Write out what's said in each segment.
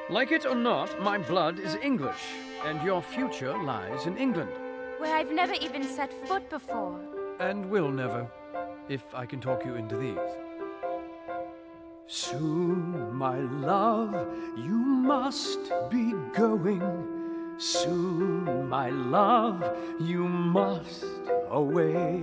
Like it or not, my blood is English, and your future lies in England. Where I've never even set foot before. And will never, if I can talk you into these. Soon, my love, you must be going. Soon, my love, you must away.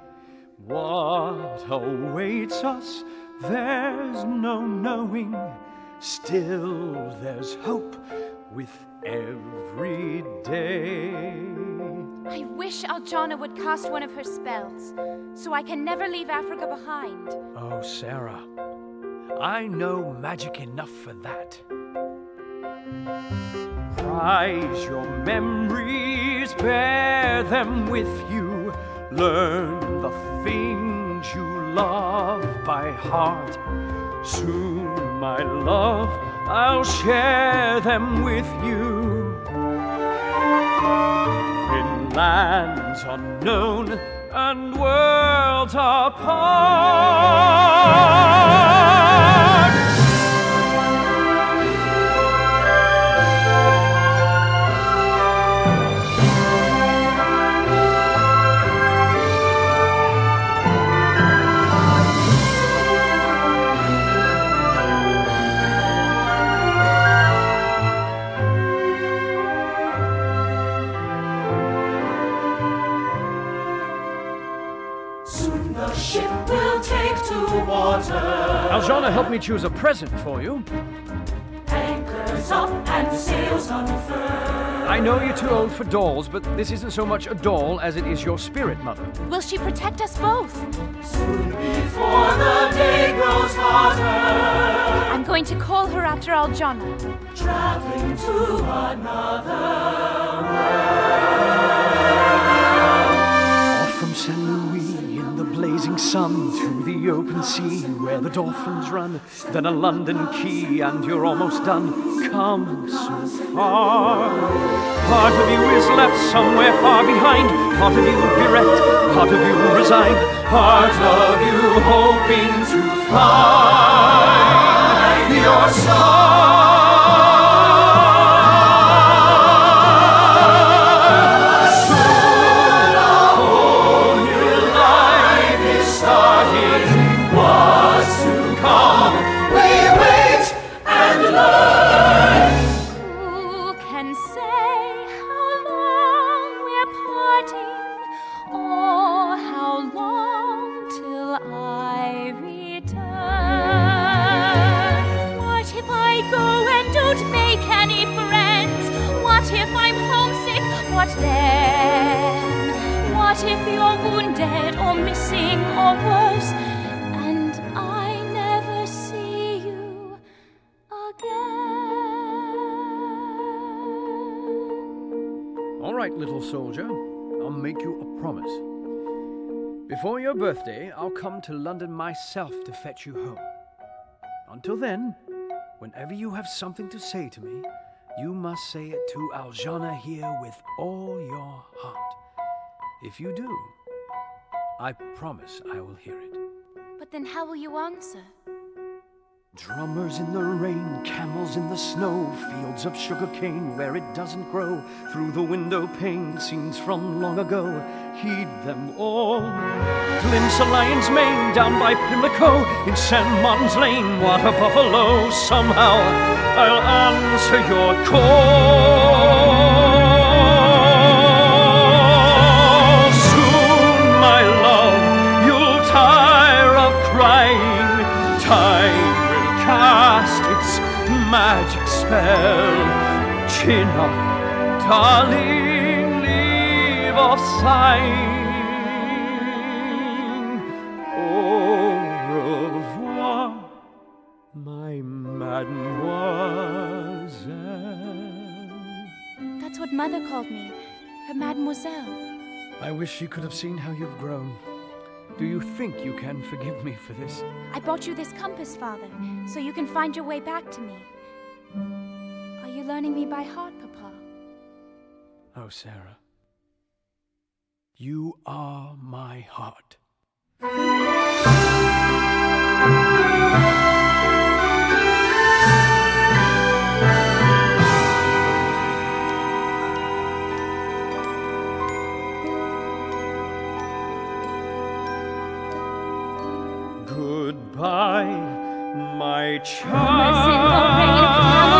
What awaits us, there's no knowing. Still, there's hope with every day. I wish Aljana would cast one of her spells, so I can never leave Africa behind. Oh, Sarah, I know magic enough for that. Prize your memories, bear them with you. Learn the things you love by heart. Soon, my love, I'll share them with you. In lands unknown and worlds apart. Aljana helped me choose a present for you. Anchors up and sails unfurled. I know you're too old for dolls, but this isn't so much a doll as it is your spirit mother. Will she protect us both? Soon before the day grows hotter, I'm going to call her after Aljana. traveling to another Off from St. Louis in the blazing sun to the open sea where the dolphins run, then a London quay and you're almost done. Come so far. Part of you is left somewhere far behind, part of you bereft, part of you resigned, part of you hoping to find your star. Who can say how long we're parting, or how long till I return? What if I go and don't make any friends? What if I'm homesick? What then? What if you're wounded or missing or worse, and I never see you again? All right, little soldier, I'll make you a promise. Before your birthday, I'll come to London myself to fetch you home. Until then, whenever you have something to say to me, you must say it to Aljana here with all your heart. If you do, I promise I will hear it. But then how will you answer? Drummers in the rain, camels in the snow, fields of sugar cane where it doesn't grow. Through the window pane, scenes from long ago, heed them all. Glimpse a lion's mane down by Pimlico, in St. Martin's Lane, water buffalo. Somehow I'll answer your call. Soon, my love, you'll tire of crying. Time cast its magic spell. Chin up, darling, leave off sighing. Au revoir, my mademoiselle. That's what Mother called me, her mademoiselle. I wish she could have seen how you've grown. Do you think you can forgive me for this? I bought you this compass, Father, so you can find your way back to me. Are you learning me by heart, Papa? Oh, Sarah, you are my heart. Goodbye, my Promise in the rain, I will